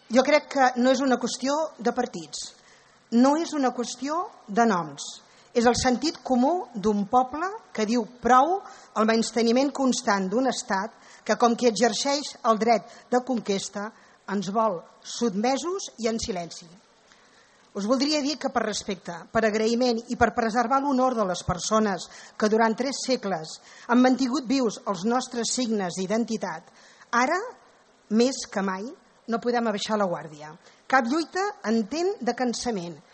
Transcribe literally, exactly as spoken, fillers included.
Jo crec que no és una qüestió de partits, no és una qüestió de noms, és el sentit comú d'un poble que diu prou al menysteniment constant d'un estat que, com qui exerceix el dret de conquesta, ens vol sotmesos i en silenci. Us voldria dir que per respecte, per agraïment i per preservar l'honor de les persones que durant tres segles han mantingut vius els nostres signes d'identitat, ara, més que mai, no podem abaixar la guàrdia. Cap lluita entén de cansament